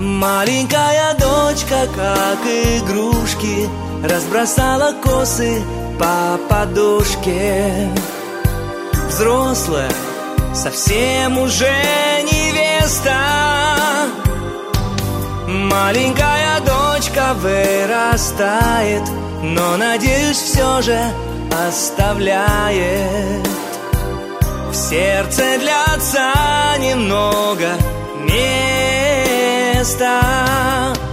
Маленькая дочка, как игрушки, разбросала косы по подушке. Взрослая, совсем уже невеста. Маленькая дочка вырастает, но, надеюсь, все же оставляет в сердце для отца немного места.